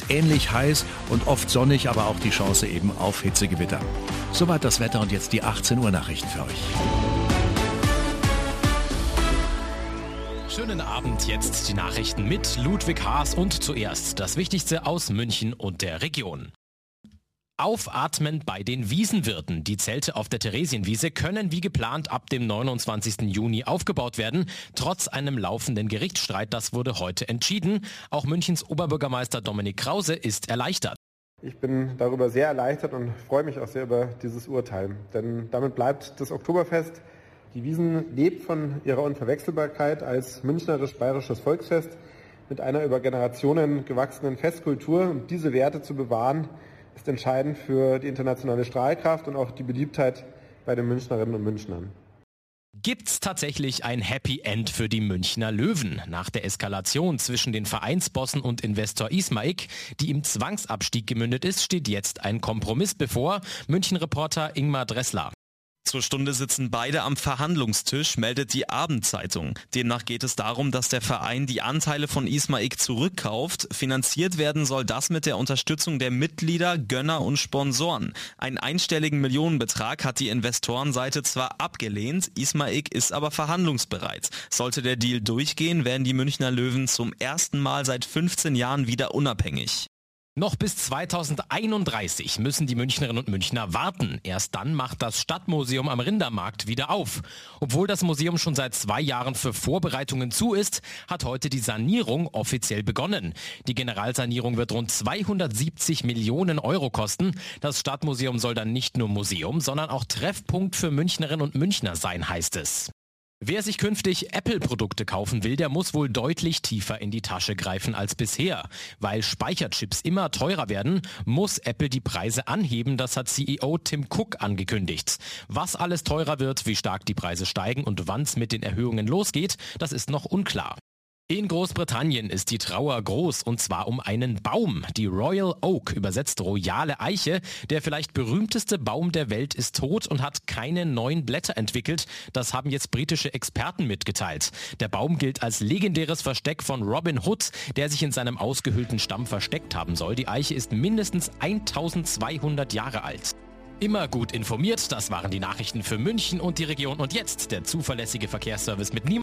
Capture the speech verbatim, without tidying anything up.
ähnlich heiß und oft sonnig, aber auch die Chance eben auf Hitzegewitter. Soweit das Wetter und jetzt die achtzehn Uhr Nachrichten für euch. Schönen Abend, jetzt die Nachrichten mit Ludwig Haas und zuerst das Wichtigste aus München und der Region. Aufatmen bei den Wiesenwirten. Die Zelte auf der Theresienwiese können wie geplant ab dem neunundzwanzigsten Juni aufgebaut werden, trotz einem laufenden Gerichtsstreit. Das wurde heute entschieden. Auch Münchens Oberbürgermeister Dominik Krause ist erleichtert. Ich bin darüber sehr erleichtert und freue mich auch sehr über dieses Urteil. Denn damit bleibt das Oktoberfest. Die Wiesn lebt von ihrer Unverwechselbarkeit als münchnerisch-bayerisches Volksfest mit einer über Generationen gewachsenen Festkultur. Und diese Werte zu bewahren, ist entscheidend für die internationale Strahlkraft und auch die Beliebtheit bei den Münchnerinnen und Münchnern. Gibt's tatsächlich ein Happy End für die Münchner Löwen? Nach der Eskalation zwischen den Vereinsbossen und Investor Ismaik, die im Zwangsabstieg gemündet ist, steht jetzt ein Kompromiss bevor. München-Reporter Ingmar Dressler. Zur Stunde sitzen beide am Verhandlungstisch, meldet die Abendzeitung. Demnach geht es darum, dass der Verein die Anteile von Ismaik zurückkauft. Finanziert werden soll das mit der Unterstützung der Mitglieder, Gönner und Sponsoren. Einen einstelligen Millionenbetrag hat die Investorenseite zwar abgelehnt, Ismaik ist aber verhandlungsbereit. Sollte der Deal durchgehen, werden die Münchner Löwen zum ersten Mal seit fünfzehn Jahren wieder unabhängig. Noch bis zweitausendeinunddreißig müssen die Münchnerinnen und Münchner warten. Erst dann macht das Stadtmuseum am Rindermarkt wieder auf. Obwohl das Museum schon seit zwei Jahren für Vorbereitungen zu ist, hat heute die Sanierung offiziell begonnen. Die Generalsanierung wird rund zweihundertsiebzig Millionen Euro kosten. Das Stadtmuseum soll dann nicht nur Museum, sondern auch Treffpunkt für Münchnerinnen und Münchner sein, heißt es. Wer sich künftig Apple-Produkte kaufen will, der muss wohl deutlich tiefer in die Tasche greifen als bisher. Weil Speicherchips immer teurer werden, muss Apple die Preise anheben, das hat C E O Tim Cook angekündigt. Was alles teurer wird, wie stark die Preise steigen und wann es mit den Erhöhungen losgeht, das ist noch unklar. In Großbritannien ist die Trauer groß, und zwar um einen Baum. Die Royal Oak, übersetzt royale Eiche, der vielleicht berühmteste Baum der Welt, ist tot und hat keine neuen Blätter entwickelt. Das haben jetzt britische Experten mitgeteilt. Der Baum gilt als legendäres Versteck von Robin Hood, der sich in seinem ausgehöhlten Stamm versteckt haben soll. Die Eiche ist mindestens eintausendzweihundert Jahre alt. Immer gut informiert, das waren die Nachrichten für München und die Region. Und jetzt der zuverlässige Verkehrsservice mit niemandem.